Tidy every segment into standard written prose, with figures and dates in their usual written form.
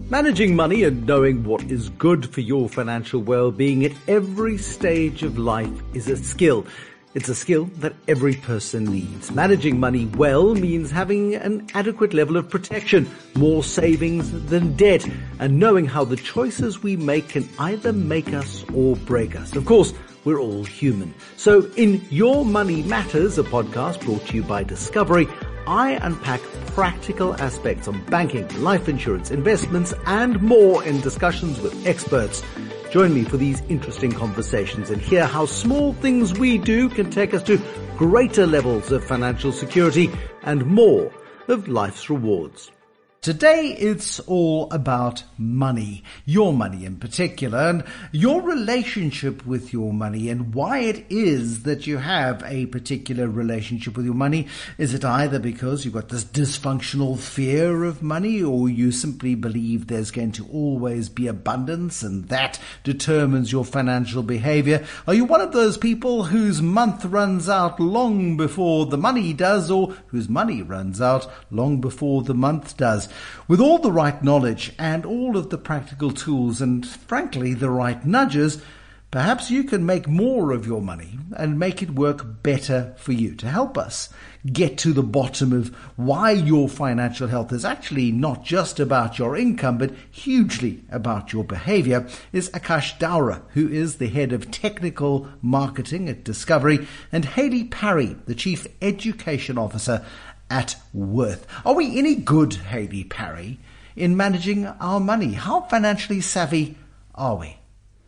Managing money and knowing what is good for your financial well-being at every stage of life is a skill. It's a skill that every person needs. Managing money well means having an adequate level of protection, more savings than debt, and knowing how the choices we make can either make us or break us. Of course, we're all human. So in Your Money Matters, a podcast brought to you by Discovery, I unpack practical aspects on banking, life insurance, investments, and more in discussions with experts. Join me for these interesting conversations and hear how small things we do can take us to greater levels of financial security and more of life's rewards. Today it's all about money, your money in particular, and your relationship with your money and why it is that you have a particular relationship with your money. Is it either because you've got this dysfunctional fear of money, or you simply believe there's going to always be abundance and that determines your financial behavior? Are you one of those people whose month runs out long before the money does, or whose money runs out long before the month does? With all the right knowledge and all of the practical tools and, frankly, the right nudges, perhaps you can make more of your money and make it work better for you. To help us get to the bottom of why your financial health is actually not just about your income, but hugely about your behavior, is Akash Daura, who is the head of technical marketing at Discovery, and Hayley Parry, the chief education officer at Worth. Are we any good, Hayley Parry, in managing our money? How financially savvy are we?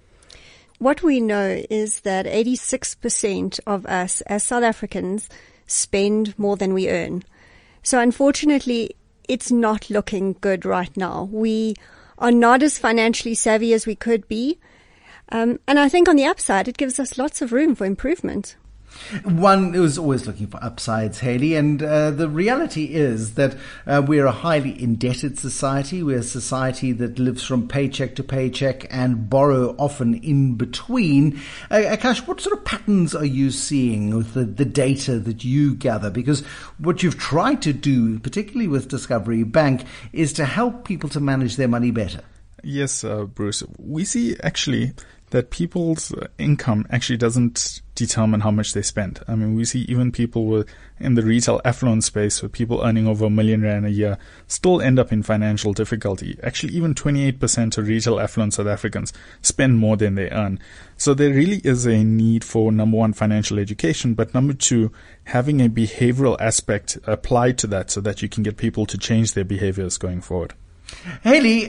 What we know is that 86% of us as South Africans spend more than we earn. So unfortunately, it's not looking good right now. We are not as financially savvy as we could be. And I think on the upside, it gives us lots of room for improvement. One is always looking for upsides, Hayley, and the reality is that we're a highly indebted society. We're a society that lives from paycheck to paycheck and borrow often in between. Akash, what sort of patterns are you seeing with the data that you gather? Because what you've tried to do, particularly with Discovery Bank, is to help people to manage their money better. Yes, Bruce. We see actually that people's income actually doesn't determine how much they spend. I mean, we see even people in the retail affluent space, with people earning over R1 million a year, still end up in financial difficulty. Actually, even 28% of retail affluent South Africans spend more than they earn. So there really is a need for, number one, financial education, but number two, having a behavioral aspect applied to that so that you can get people to change their behaviors going forward. Hayley,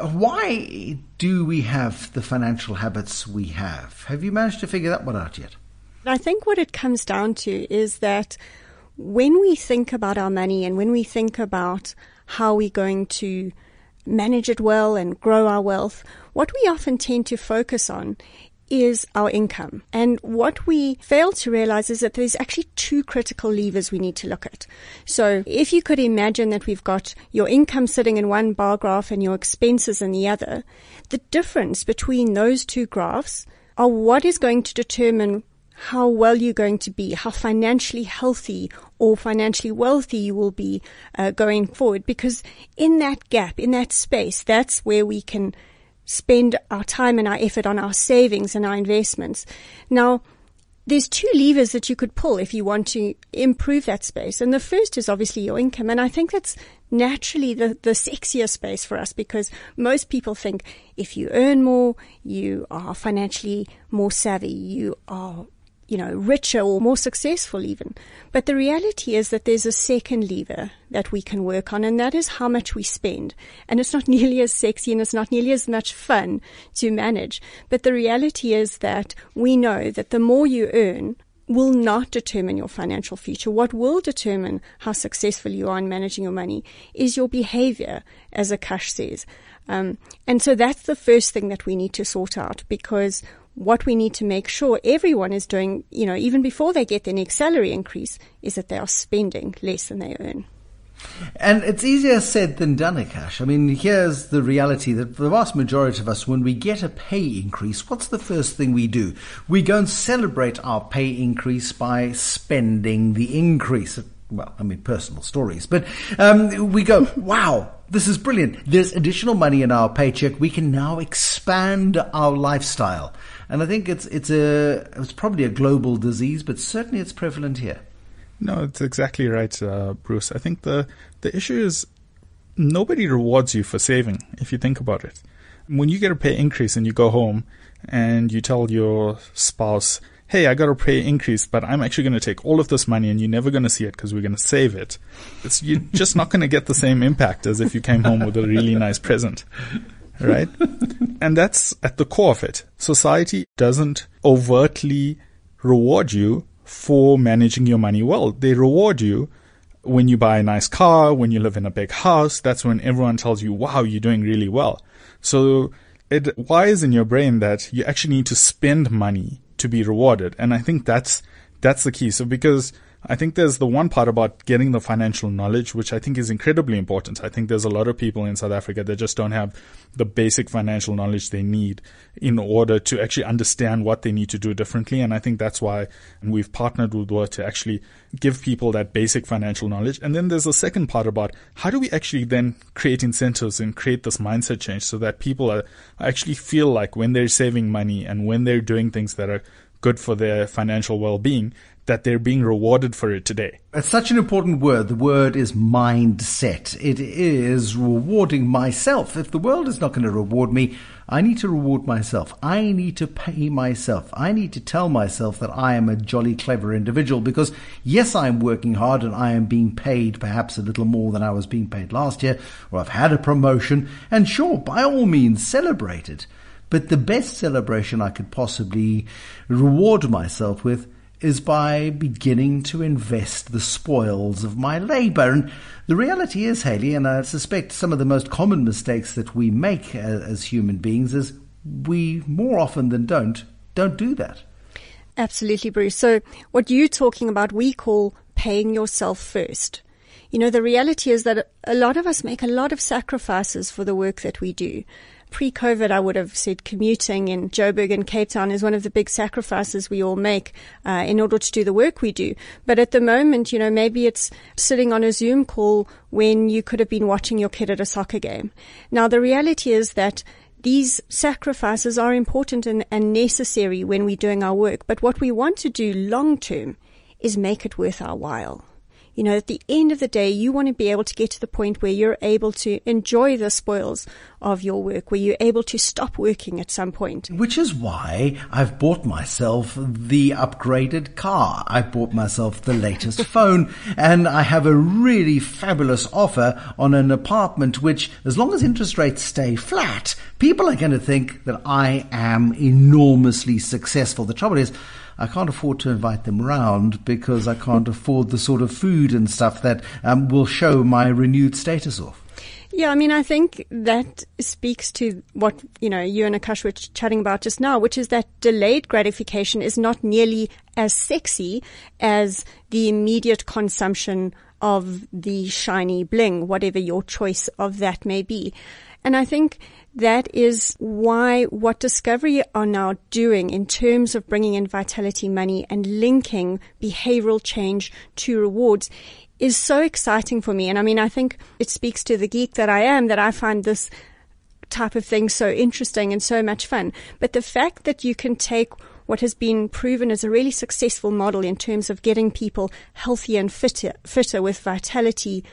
why do we have the financial habits we have? Have you managed to figure that one out yet? I think what it comes down to is that when we think about our money and when we think about how we're going to manage it well and grow our wealth, what we often tend to focus on is our income. And what we fail to realize is that there's actually two critical levers we need to look at. So if you could imagine that we've got your income sitting in one bar graph and your expenses in the other, the difference between those two graphs are what is going to determine how well you're going to be, how financially healthy or financially wealthy you will be going forward. Because in that gap, in that space, that's where we can spend our time and our effort on our savings and our investments. Now, there's two levers that you could pull if you want to improve that space. And the first is obviously your income. And I think that's naturally the sexier space for us, because most people think if you earn more, you are financially more savvy, you are richer or more successful even. But the reality is that there's a second lever that we can work on, and that is how much we spend. And it's not nearly as sexy and it's not nearly as much fun to manage. But the reality is that we know that the more you earn will not determine your financial future. What will determine how successful you are in managing your money is your behavior, as Akash says. And so that's the first thing that we need to sort out, because what we need to make sure everyone is doing, even before they get their next salary increase, is that they are spending less than they earn. And it's easier said than done, Akash. I mean, here's the reality that for the vast majority of us, when we get a pay increase, what's the first thing we do? We go and celebrate our pay increase by spending the increase. Well, I mean, personal stories. But we go, wow, This is brilliant. There's additional money in our paycheck. We can now expand our lifestyle. And I think it's probably a global disease, but certainly it's prevalent here. No, it's exactly right, Bruce. I think the issue is nobody rewards you for saving, if you think about it. When you get a pay increase and you go home and you tell your spouse, hey, I got a pay increase, but I'm actually going to take all of this money and you're never going to see it because we're going to save it. You're just not going to get the same impact as if you came home with a really nice present, right? And that's at the core of it. Society doesn't overtly reward you for managing your money well. They reward you when you buy a nice car, when you live in a big house. That's when everyone tells you, wow, you're doing really well. So it wires in your brain that you actually need to spend money to be rewarded. And I think that's the key. So because I think there's the one part about getting the financial knowledge, which I think is incredibly important. I think there's a lot of people in South Africa that just don't have the basic financial knowledge they need in order to actually understand what they need to do differently. And I think that's why we've partnered with WOA to actually give people that basic financial knowledge. And then there's a second part about how do we actually then create incentives and create this mindset change so that people actually feel like when they're saving money and when they're doing things that are good for their financial well-being, that they're being rewarded for it today. It's such an important word. The word is mindset. It is rewarding myself. If the world is not going to reward me, I need to reward myself. I need to pay myself. I need to tell myself that I am a jolly clever individual because, yes, I'm working hard and I am being paid perhaps a little more than I was being paid last year, or I've had a promotion, and sure, by all means, celebrate it. But the best celebration I could possibly reward myself with is by beginning to invest the spoils of my labor. And the reality is, Hayley, and I suspect some of the most common mistakes that we make as human beings is we more often than don't do that. Absolutely, Bruce. So what you're talking about, we call paying yourself first. You know, the reality is that a lot of us make a lot of sacrifices for the work that we do. Pre-COVID, I would have said commuting in Joburg and Cape Town is one of the big sacrifices we all make in order to do the work we do. But at the moment, you know, maybe it's sitting on a Zoom call when you could have been watching your kid at a soccer game. Now, the reality is that these sacrifices are important and necessary when we're doing our work. But what we want to do long term is make it worth our while. You know, at the end of the day, you want to be able to get to the point where you're able to enjoy the spoils of your work, where you're able to stop working at some point. Which is why I've bought myself the upgraded car. I bought myself the latest phone, and I have a really fabulous offer on an apartment which, as long as interest rates stay flat, people are going to think that I am enormously successful. The trouble is, I can't afford to invite them round because I can't afford the sort of food and stuff that will show my renewed status off. Yeah, I mean, I think that speaks to what, you know, you and Akash were chatting about just now, which is that delayed gratification is not nearly as sexy as the immediate consumption of the shiny bling, whatever your choice of that may be. And I think that is why what Discovery are now doing in terms of bringing in Vitality Money and linking behavioral change to rewards is so exciting for me. And I mean, I think it speaks to the geek that I am, that I find this type of thing so interesting and so much fun. But the fact that you can take what has been proven as a really successful model in terms of getting people healthier and fitter with Vitality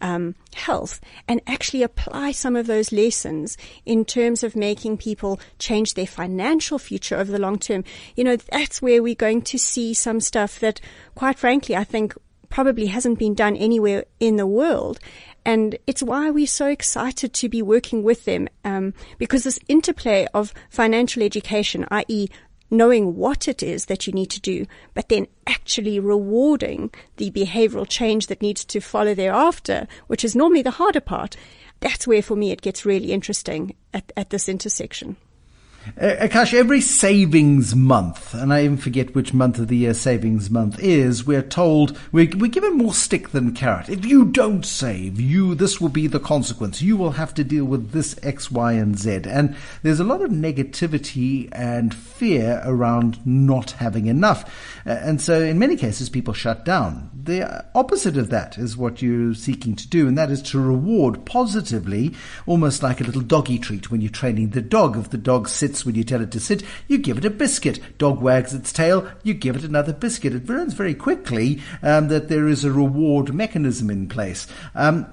health, and actually apply some of those lessons in terms of making people change their financial future over the long term. You know, that's where we're going to see some stuff that, quite frankly, I think probably hasn't been done anywhere in the world. And it's why we're so excited to be working with them, because this interplay of financial education, i.e., knowing what it is that you need to do, but then actually rewarding the behavioral change that needs to follow thereafter, which is normally the harder part. That's where, for me, it gets really interesting at this intersection. Akash, every savings month, and I even forget which month of the year savings month is, we're told, we're given more stick than carrot. If you don't save, this will be the consequence. You will have to deal with this X, Y, and Z. And there's a lot of negativity and fear around not having enough. And so in many cases, people shut down. The opposite of that is what you're seeking to do, and that is to reward positively, almost like a little doggy treat when you're training the dog. If the dog sits when you tell it to sit, you give it a biscuit. Dog wags its tail, you give it another biscuit. It learns very quickly that there is a reward mechanism in place. And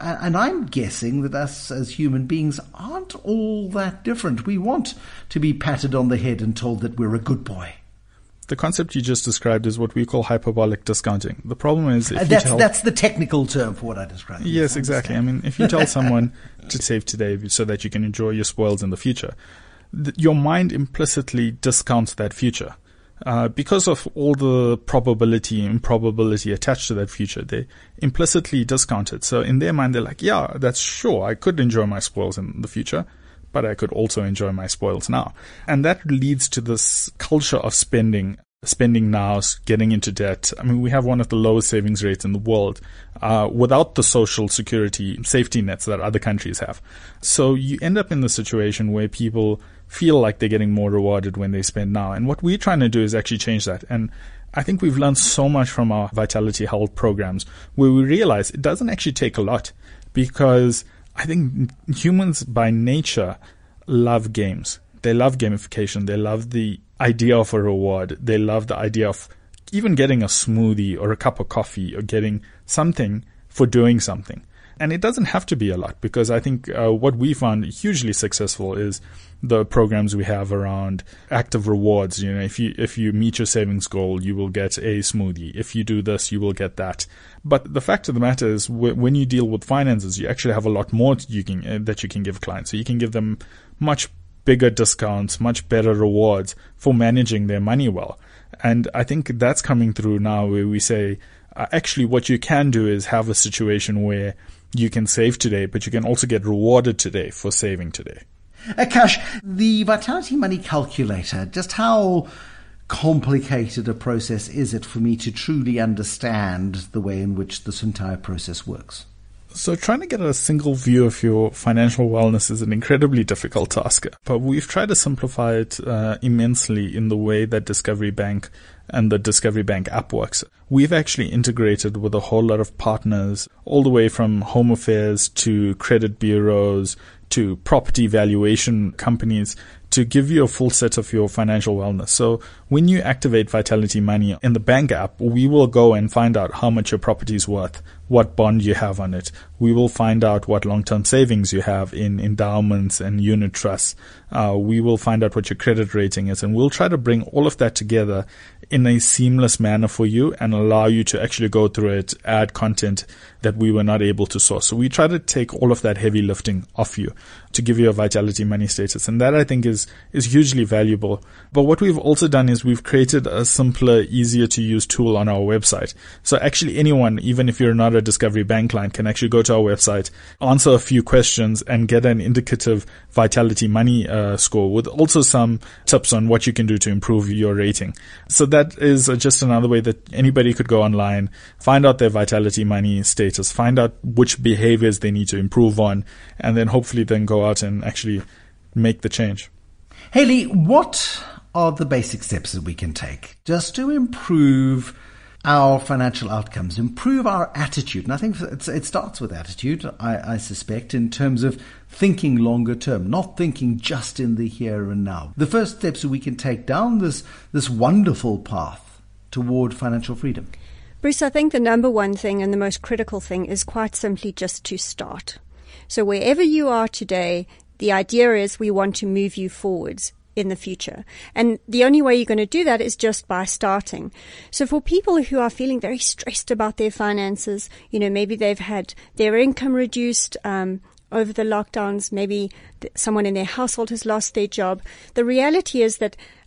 I'm guessing that us as human beings aren't all that different. We want to be patted on the head and told that we're a good boy. The concept you just described is what we call hyperbolic discounting. The problem is that's the technical term for what I described. Yes, exactly. I mean, if you tell someone to save today so that you can enjoy your spoils in the future, your mind implicitly discounts that future. Because of all the probability and improbability attached to that future, they implicitly discount it. So in their mind, they're like, yeah, that's sure, I could enjoy my spoils in the future, but I could also enjoy my spoils now. And that leads to this culture of spending now, getting into debt. I mean, we have one of the lowest savings rates in the world, without the social security safety nets that other countries have. So you end up in the situation where people feel like they're getting more rewarded when they spend now. And what we're trying to do is actually change that. And I think we've learned so much from our Vitality Health programs, where we realize it doesn't actually take a lot, because I think humans by nature love games. They love gamification. They love the idea of a reward. They love the idea of even getting a smoothie or a cup of coffee or getting something for doing something. And it doesn't have to be a lot, because I think what we found hugely successful is the programs we have around active rewards. You know, if you meet your savings goal, you will get a smoothie. If you do this, you will get that. But the fact of the matter is, when you deal with finances, you actually have a lot more that you can give clients. So you can give them much bigger discounts, much better rewards for managing their money well. And I think that's coming through now, where we say, actually what you can do is have a situation where you can save today, but you can also get rewarded today for saving today. Akash, the Vitality Money Calculator, just how complicated a process is it for me to truly understand the way in which this entire process works? So trying to get a single view of your financial wellness is an incredibly difficult task, but we've tried to simplify it immensely in the way that Discovery Bank and the Discovery Bank app works. We've actually integrated with a whole lot of partners, all the way from home affairs to credit bureaus to property valuation companies, to give you a full set of your financial wellness. So when you activate Vitality Money in the bank app, we will go and find out how much your property is worth, what bond you have on it. We will find out what long-term savings you have in endowments and unit trusts. We will find out what your credit rating is, and we'll try to bring all of that together in a seamless manner for you and allow you to actually go through it, add content that we were not able to source. So we try to take all of that heavy lifting off you to give you a Vitality Money status. And that, I think, is hugely valuable. But what we've also done is we've created a simpler, easier to use tool on our website. So actually anyone, even if you're not a Discovery Bank client, can actually go to our website, answer a few questions, and get an indicative Vitality Money score, with also some tips on what you can do to improve your rating. So that is just another way that anybody could go online, find out their Vitality Money status, find out which behaviors they need to improve on, and then hopefully then go out and actually make the change. Haley, what are the basic steps that we can take just to improve our financial outcomes, improve our attitude? And I think it starts with attitude, I suspect, in terms of thinking longer term, not thinking just in the here and now. The first steps that we can take down this wonderful path toward financial freedom. Bruce, I think the number one thing and the most critical thing is quite simply just to start. So wherever you are today, the idea is we want to move you forwards in the future. And the only way you're going to do that is just by starting. So for people who are feeling very stressed about their finances, maybe they've had their income reduced over the lockdowns, maybe someone in their household has lost their job. The reality is that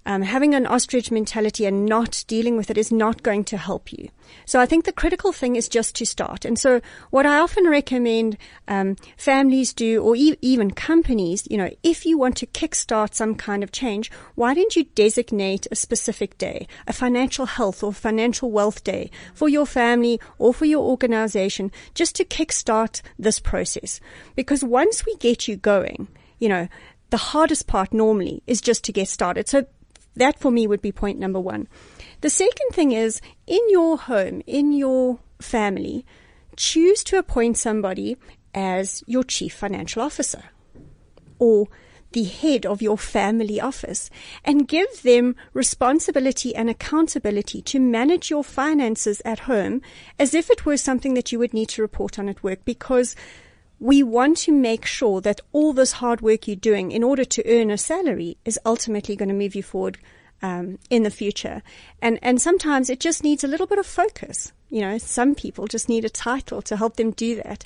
having an ostrich mentality and not dealing with it is not going to help you. So I think the critical thing is just to start. And so what I often recommend families do, or even companies, if you want to kickstart some kind of change, why don't you designate a specific day, a financial health or financial wealth day for your family or for your organization, just to kickstart this process? Because once we get you going, the hardest part normally is just to get started. So that for me would be point number one. The second thing is, in your home, in your family, choose to appoint somebody as your chief financial officer or the head of your family office, and give them responsibility and accountability to manage your finances at home as if it were something that you would need to report on at work, because we want to make sure that all this hard work you're doing in order to earn a salary is ultimately going to move you forward in the future. And sometimes it just needs a little bit of focus. Some people just need a title to help them do that.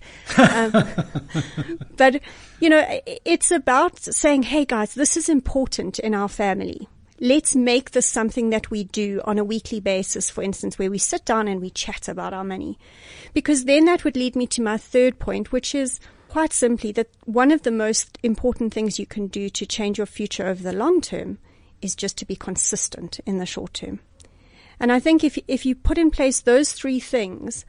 But, it's about saying, hey guys, this is important in our family. Let's make this something that we do on a weekly basis, for instance, where we sit down and we chat about our money. Because then that would lead me to my third point, which is quite simply that one of the most important things you can do to change your future over the long term is just to be consistent in the short term. And I think if you put in place those three things,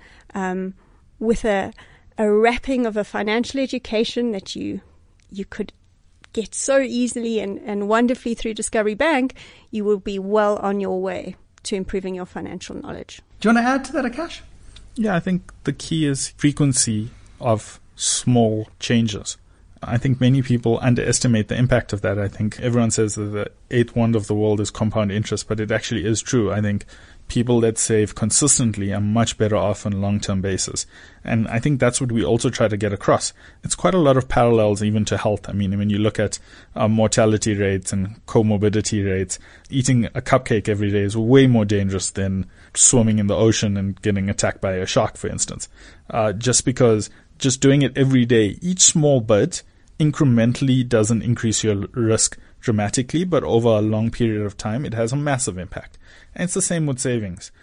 with a wrapping of a financial education that you could get so easily and wonderfully through Discovery Bank, you will be well on your way to improving your financial knowledge. Do you want to add to that, Akash? Yeah, I think the key is frequency of small changes. I think many people underestimate the impact of that. I think everyone says that the eighth wonder of the world is compound interest, but it actually is true. I think people that save consistently are much better off on a long-term basis. And I think that's what we also try to get across. It's quite a lot of parallels even to health. I mean, when you look at mortality rates and comorbidity rates, eating a cupcake every day is way more dangerous than swimming in the ocean and getting attacked by a shark, for instance. Just because just doing it every day, each small bit incrementally doesn't increase your risk dramatically, but over a long period of time, it has a massive impact. And it's the same with savings.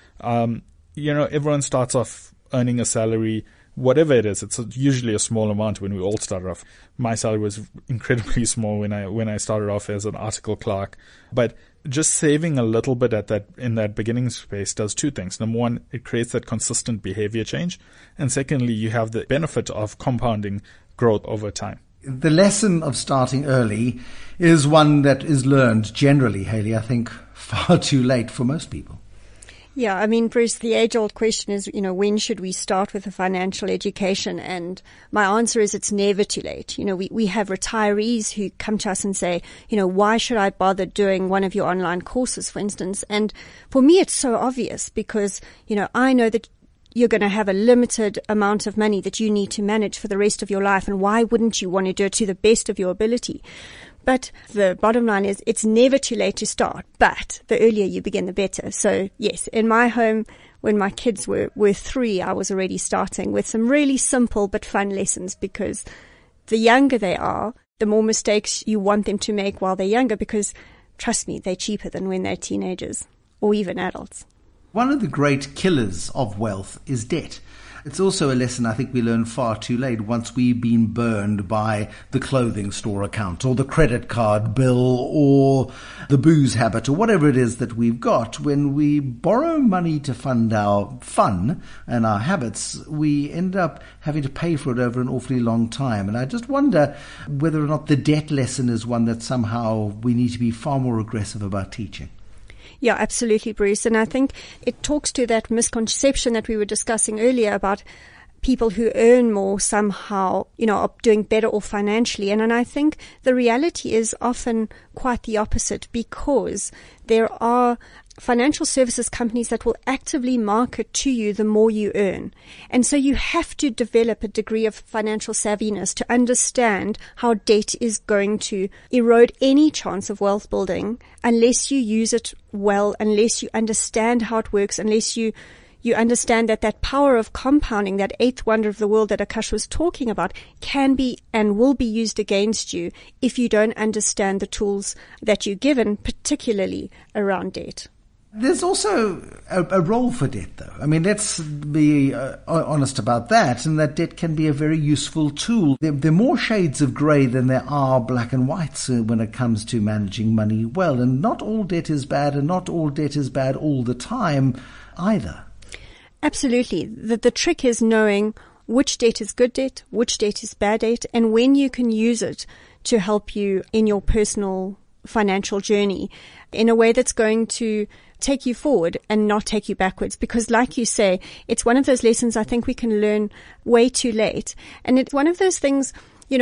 Everyone starts off earning a salary, whatever it is. It's usually a small amount when we all started off. My salary was incredibly small when I started off as an article clerk. But just saving a little bit in that beginning space does two things. Number one, it creates that consistent behavior change. And secondly, you have the benefit of compounding growth over time. The lesson of starting early is one that is learned generally, Hayley, I think far too late for most people. Yeah, I mean, Bruce, the age-old question is, when should we start with a financial education? And my answer is it's never too late. We have retirees who come to us and say, why should I bother doing one of your online courses, for instance? And for me, it's so obvious because, I know that you're going to have a limited amount of money that you need to manage for the rest of your life. And why wouldn't you want to do it to the best of your ability? But the bottom line is it's never too late to start. But the earlier you begin, the better. So yes, in my home, when my kids were 3, I was already starting with some really simple but fun lessons, because the younger they are, the more mistakes you want them to make while they're younger, because trust me, they're cheaper than when they're teenagers or even adults. One of the great killers of wealth is debt. It's also a lesson I think we learn far too late once we've been burned by the clothing store account or the credit card bill or the booze habit or whatever it is that we've got. When we borrow money to fund our fun and our habits, we end up having to pay for it over an awfully long time. And I just wonder whether or not the debt lesson is one that somehow we need to be far more aggressive about teaching. Yeah, absolutely, Bruce. And I think it talks to that misconception that we were discussing earlier about people who earn more somehow, are doing better off financially. And I think the reality is often quite the opposite, because there are financial services companies that will actively market to you the more you earn. And so you have to develop a degree of financial savviness to understand how debt is going to erode any chance of wealth building unless you use it well, unless you understand how it works, unless you you understand that that power of compounding, that eighth wonder of the world that Akash was talking about, can be and will be used against you if you don't understand the tools that you're given, particularly around debt. There's also a role for debt, though. I mean, let's be honest about that, and that debt can be a very useful tool. There are more shades of grey than there are black and whites when it comes to managing money well, and not all debt is bad, and not all debt is bad all the time either. Absolutely. The trick is knowing which debt is good debt, which debt is bad debt, and when you can use it to help you in your personal financial journey in a way that's going to take you forward and not take you backwards. Because like you say, it's one of those lessons I think we can learn way too late. And it's one of those things,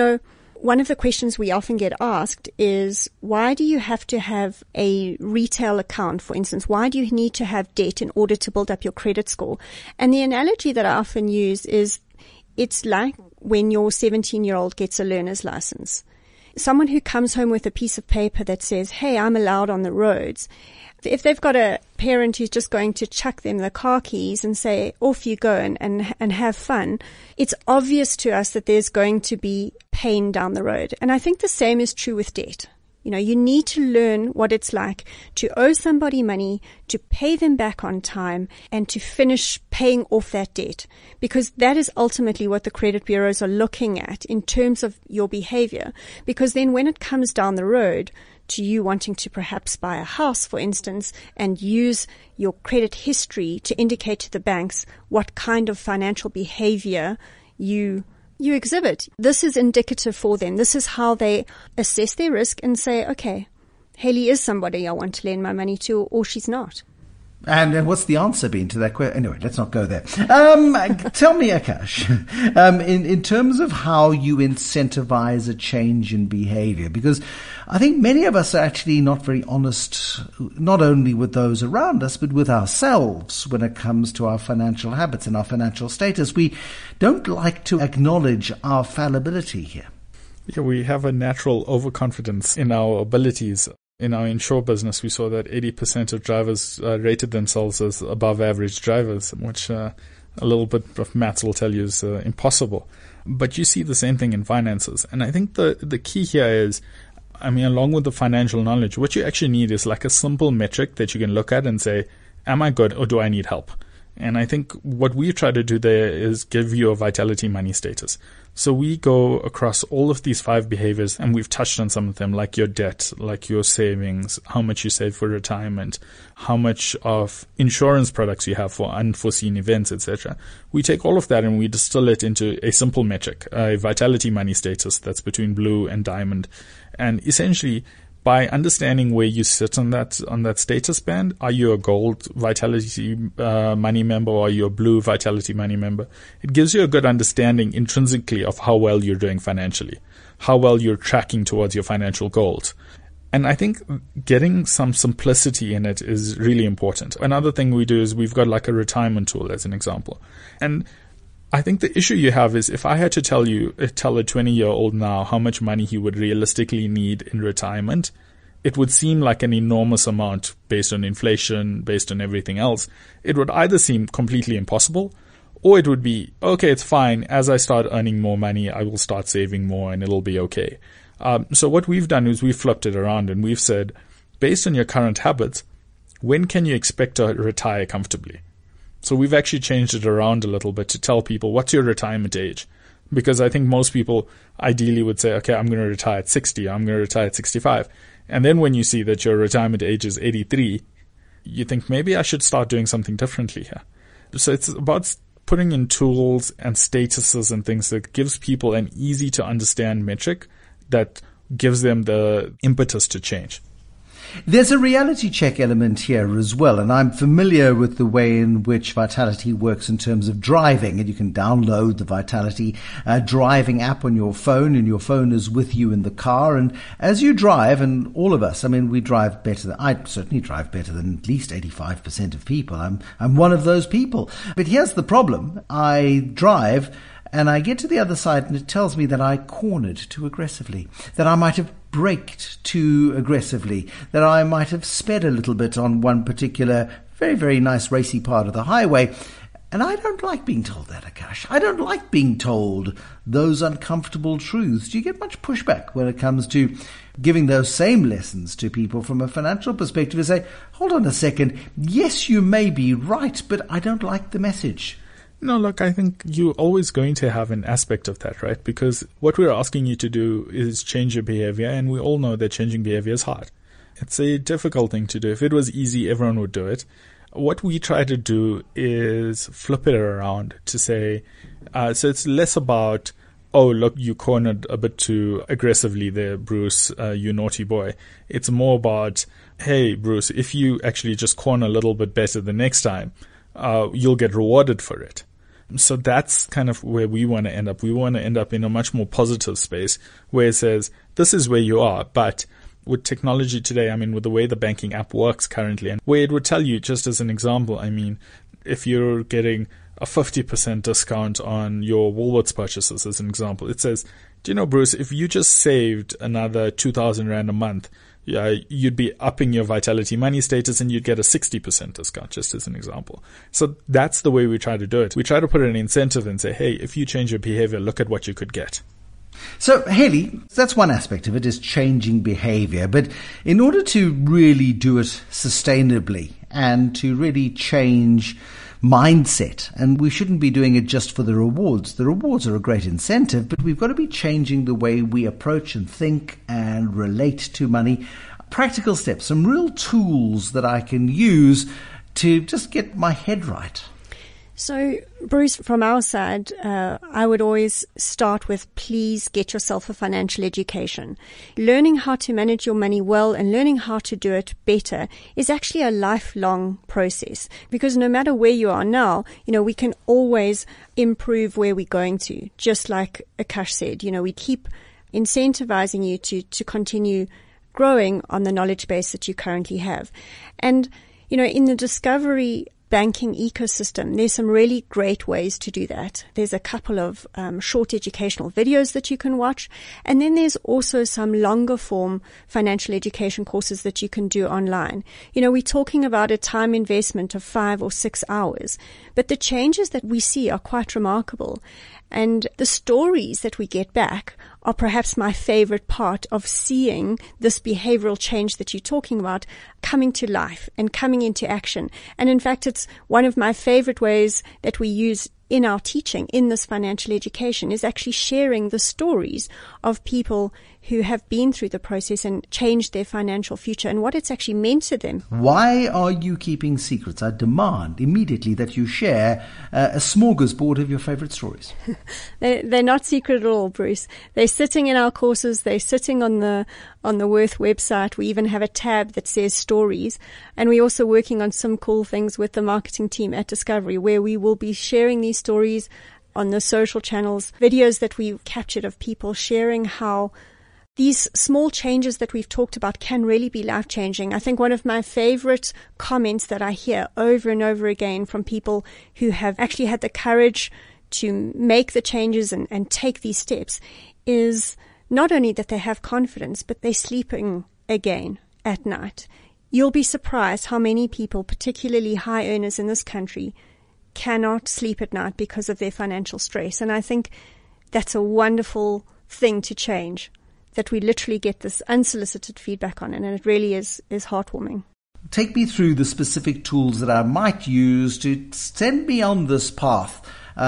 one of the questions we often get asked is, why do you have to have a retail account, for instance? Why do you need to have debt in order to build up your credit score? And the analogy that I often use is, it's like when your 17-year-old gets a learner's license. Someone who comes home with a piece of paper that says, hey, I'm allowed on the roads. If they've got a parent who's just going to chuck them the car keys and say, off you go and have fun, it's obvious to us that there's going to be pain down the road. And I think the same is true with debt. You need to learn what it's like to owe somebody money, to pay them back on time, and to finish paying off that debt. Because that is ultimately what the credit bureaus are looking at in terms of your behavior. Because then when it comes down the road to you wanting to perhaps buy a house, for instance, and use your credit history to indicate to the banks what kind of financial behavior you exhibit. This is indicative for them. This is how they assess their risk and say, okay, Hayley is somebody I want to lend my money to, or she's not. And what's the answer been to that question? Anyway, let's not go there. Tell me, Akash, in terms of how you incentivize a change in behavior, because I think many of us are actually not very honest, not only with those around us, but with ourselves when it comes to our financial habits and our financial status. We don't like to acknowledge our fallibility here. Yeah, we have a natural overconfidence in our abilities. In our insure business, we saw that 80% of drivers rated themselves as above average drivers, which a little bit of maths will tell you is impossible. But you see the same thing in finances. And I think the key here is, along with the financial knowledge, what you actually need is like a simple metric that you can look at and say, am I good or do I need help? And I think what we try to do there is give you a Vitality Money status. So we go across all of these 5 behaviors, and we've touched on some of them, like your debt, like your savings, how much you save for retirement, how much of insurance products you have for unforeseen events, etc. We take all of that and we distill it into a simple metric, a Vitality Money status that's between blue and diamond. And essentially, by understanding where you sit on that status band, are you a gold Vitality Money member or are you a blue Vitality Money member? It gives you a good understanding intrinsically of how well you're doing financially, how well you're tracking towards your financial goals. And I think getting some simplicity in it is really important. Another thing we do is we've got like a retirement tool as an example. And I think the issue you have is if I had to tell a 20-year-old now how much money he would realistically need in retirement, it would seem like an enormous amount based on inflation, based on everything else. It would either seem completely impossible, or it would be, okay, it's fine. As I start earning more money, I will start saving more and it'll be okay. So what we've done is we've flipped it around and we've said, based on your current habits, when can you expect to retire comfortably? So we've actually changed it around a little bit to tell people, what's your retirement age? Because I think most people ideally would say, okay, I'm going to retire at 60, I'm going to retire at 65. And then when you see that your retirement age is 83, you think maybe I should start doing something differently here. So it's about putting in tools and statuses and things that gives people an easy to understand metric that gives them the impetus to change. There's a reality check element here as well, and I'm familiar with the way in which Vitality works in terms of driving, and you can download the Vitality driving app on your phone, and your phone is with you in the car, and as you drive, and all of us, we drive better I certainly drive better than at least 85% of people. I'm one of those people. But here's the problem. I drive, and I get to the other side and it tells me that I cornered too aggressively, that I might have braked too aggressively, that I might have sped a little bit on one particular very, very nice racy part of the highway. And I don't like being told that, Akash. I don't like being told those uncomfortable truths. Do you get much pushback when it comes to giving those same lessons to people from a financial perspective and say, hold on a second, yes, you may be right, but I don't like the message? No, look, I think you're always going to have an aspect of that, right? Because what we're asking you to do is change your behavior, and we all know that changing behavior is hard. It's a difficult thing to do. If it was easy, everyone would do it. What we try to do is flip it around to say, so it's less about, oh, look, you cornered a bit too aggressively there, Bruce, you naughty boy. It's more about, hey, Bruce, if you actually just corner a little bit better the next time, you'll get rewarded for it. So that's kind of where we want to end up. We want to end up in a much more positive space where it says, this is where you are, but with technology today, I mean, with the way the banking app works currently, and where it would tell you, just as an example, I mean, if you're getting a 50% discount on your Woolworths purchases, as an example, it says, do you know, Bruce, if you just saved another 2,000 Rand a month, you'd be upping your Vitality Money status and you'd get a 60% discount, just as an example. So that's the way we try to do it. We try to put an incentive and say, hey, if you change your behavior, look at what you could get. So, Haley, that's one aspect of it, is changing behavior. But in order to really do it sustainably and to really change mindset, and we shouldn't be doing it just for the rewards. The rewards are a great incentive, but we've got to be changing the way we approach and think and relate to money. Practical steps, some real tools that I can use to just get my head right. So, Bruce, from our side, I would always start with, please get yourself a financial education. Learning how to manage your money well and learning how to do it better is actually a lifelong process, because no matter where you are now, we can always improve where we're going to. Just like Akash said, we keep incentivizing you to continue growing on the knowledge base that you currently have. And, in the Discovery banking ecosystem, there's some really great ways to do that. There's a couple of short educational videos that you can watch, and then there's also some longer form financial education courses that you can do online. We're talking about a time investment of 5 or 6 hours, but the changes that we see are quite remarkable. And the stories that we get back are perhaps my favorite part of seeing this behavioral change that you're talking about coming to life and coming into action. And in fact, it's one of my favorite ways that we use in our teaching in this financial education is actually sharing the stories of people who have been through the process and changed their financial future and what it's actually meant to them. Why are you keeping secrets? I demand immediately that you share a smorgasbord of your favorite stories. They're not secret at all, Bruce. They're sitting in our courses. They're sitting on the Worth website. We even have a tab that says stories. And we're also working on some cool things with the marketing team at Discovery, where we will be sharing these stories on the social channels, videos that we've captured of people sharing how these small changes that we've talked about can really be life-changing. I think one of my favorite comments that I hear over and over again from people who have actually had the courage to make the changes and take these steps is not only that they have confidence, but they're sleeping again at night. You'll be surprised how many people, particularly high earners in this country, cannot sleep at night because of their financial stress. And I think that's a wonderful thing to change, that we literally get this unsolicited feedback on it, and it really is heartwarming. Take me through the specific tools that I might use to send me on this path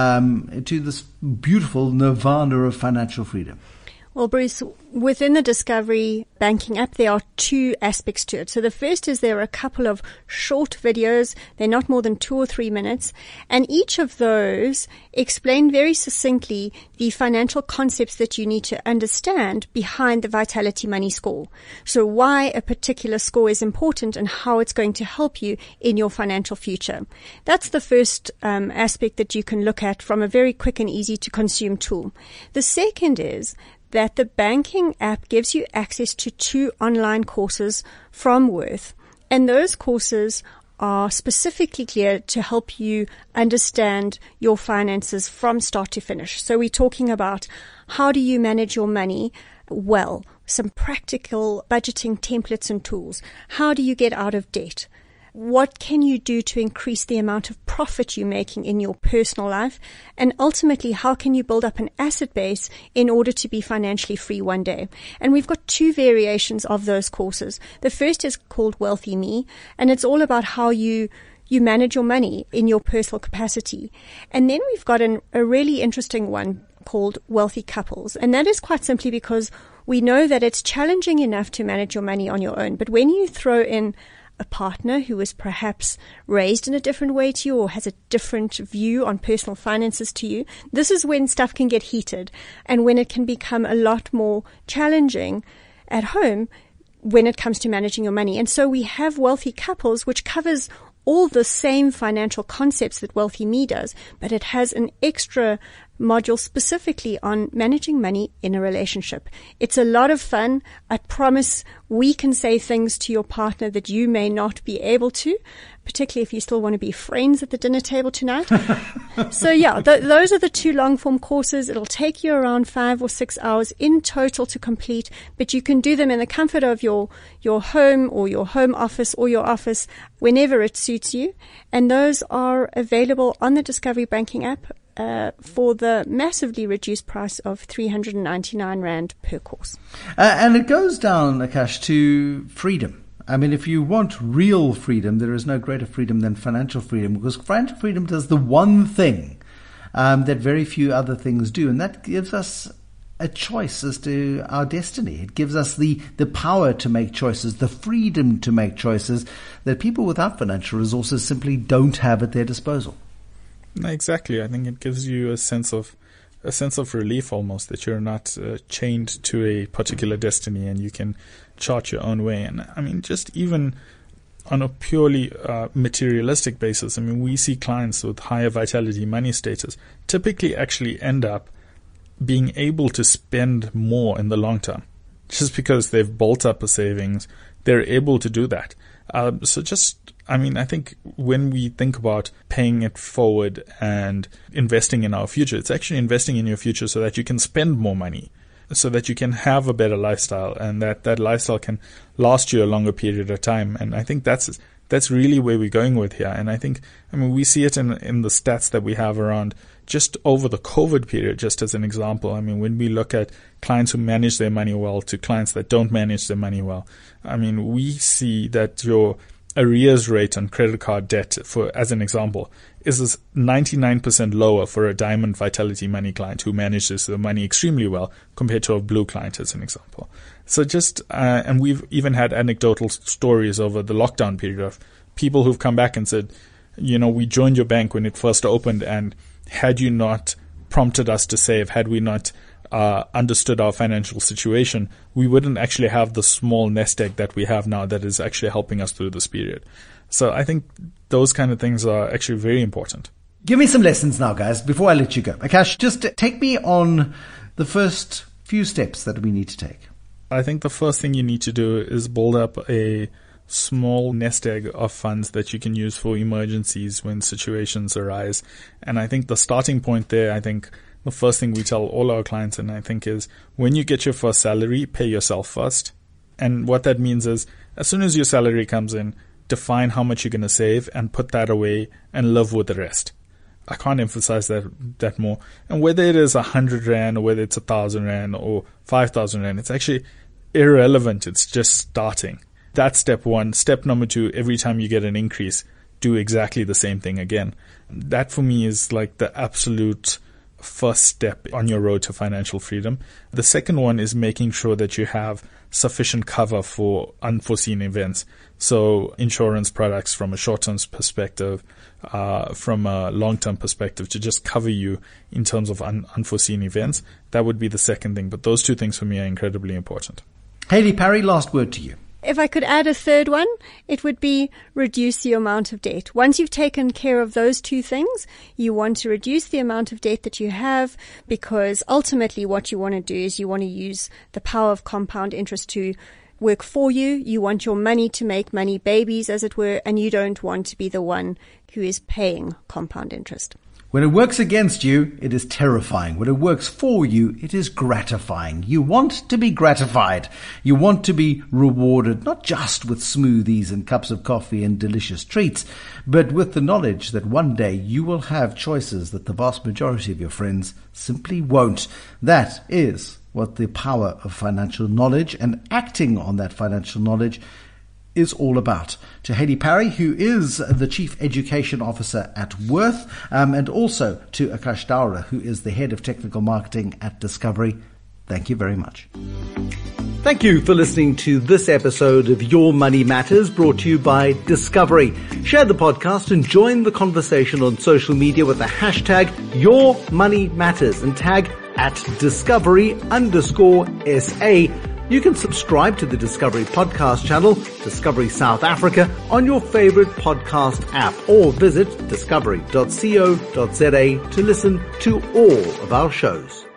to this beautiful nirvana of financial freedom. Well, Bruce, within the Discovery banking app, there are 2 aspects to it. So the first is there are a couple of short videos. They're not more than 2 or 3 minutes. And each of those explain very succinctly the financial concepts that you need to understand behind the Vitality Money score. So why a particular score is important and how it's going to help you in your financial future. That's the first aspect that you can look at from a very quick and easy to consume tool. The second is that the banking app gives you access to 2 online courses from Worth. And those courses are specifically geared to help you understand your finances from start to finish. So we're talking about how do you manage your money well, some practical budgeting templates and tools. How do you get out of debt? what can you do to increase the amount of profit you're making in your personal life? And ultimately, how can you build up an asset base in order to be financially free one day? And we've got 2 variations of those courses. The first is called Wealthy Me, and it's all about how you manage your money in your personal capacity. And then we've got a really interesting one called Wealthy Couples. And that is quite simply because we know that it's challenging enough to manage your money on your own. But when you throw in a partner who is perhaps raised in a different way to you or has a different view on personal finances to you, this is when stuff can get heated and when it can become a lot more challenging at home when it comes to managing your money. And so we have Wealthy Couples, which covers all the same financial concepts that Wealthy Me does, but it has an extra module specifically on managing money in a relationship. It's a lot of fun. I promise we can say things to your partner that you may not be able to, particularly if you still want to be friends at the dinner table tonight. So yeah, those are the 2 long form courses. It'll take you around 5 or 6 hours in total to complete, but you can do them in the comfort of your home or your home office or your office whenever it suits you. And those are available on the Discovery Banking app for the massively reduced price of 399 Rand per course. And it goes down, Akash, to freedom. I mean, if you want real freedom, there is no greater freedom than financial freedom, because financial freedom does the one thing that very few other things do, and that gives us a choice as to our destiny. It gives us the power to make choices, the freedom to make choices that people without financial resources simply don't have at their disposal. Exactly. I think it gives you a sense of relief almost, that you're not chained to a particular destiny and you can chart your own way. And I mean, just even on a purely materialistic basis, I mean, we see clients with higher vitality money status typically actually end up being able to spend more in the long term just because they've built up a savings. They're able to do that. I think when we think about paying it forward and investing in our future, it's actually investing in your future so that you can spend more money, so that you can have a better lifestyle, and that lifestyle can last you a longer period of time. And I think that's really where we're going with here. And we see it in the stats that we have around just over the COVID period, just as an example. I mean, when we look at clients who manage their money well to clients that don't manage their money well, I mean, we see that your arrears rate on credit card debt, as an example, is 99% lower for a Diamond Vitality Money client who manages the money extremely well compared to a Blue client, as an example. So and we've even had anecdotal stories over the lockdown period of people who've come back and said, we joined your bank when it first opened, and had you not prompted us to save, had we not understood our financial situation, we wouldn't actually have the small nest egg that we have now that is actually helping us through this period. So I think those kind of things are actually very important. Give me some lessons now, guys, before I let you go. Akash, just take me on the first few steps that we need to take. I think the first thing you need to do is build up a small nest egg of funds that you can use for emergencies when situations arise. And I think the starting point there, the first thing we tell all our clients, and I think, is when you get your first salary, pay yourself first. And what that means is, as soon as your salary comes in, define how much you're going to save and put that away and live with the rest. I can't emphasize that more. And whether it is 100 Rand or whether it's 1,000 Rand or 5,000 Rand, it's actually irrelevant. It's just starting. That's step one. Step number two, every time you get an increase, do exactly the same thing again. That for me is like the absolute first step on your road to financial freedom. The second one is making sure that you have sufficient cover for unforeseen events. So insurance products from a short-term perspective, from a long-term perspective, to just cover you in terms of unforeseen events. That would be the second thing. But those two things for me are incredibly important. Hayley Parry, last word to you. If I could add a third one, it would be reduce the amount of debt. Once you've taken care of those two things, you want to reduce the amount of debt that you have, because ultimately what you want to do is you want to use the power of compound interest to work for you. You want your money to make money babies, as it were, and you don't want to be the one who is paying compound interest. When it works against you, it is terrifying. When it works for you, it is gratifying. You want to be gratified. You want to be rewarded, not just with smoothies and cups of coffee and delicious treats, but with the knowledge that one day you will have choices that the vast majority of your friends simply won't. That is what the power of financial knowledge and acting on that financial knowledge is all about. To Haley Parry, who is the Chief Education Officer at Worth, and also to Akash Daura, who is the Head of Technical Marketing at Discovery, thank you very much. Thank you for listening to this episode of Your Money Matters, brought to you by Discovery. Share the podcast and join the conversation on social media with the hashtag Your Money Matters and tag @Discovery_SA. You can subscribe to the Discovery podcast channel, Discovery South Africa, on your favorite podcast app, or visit discovery.co.za to listen to all of our shows.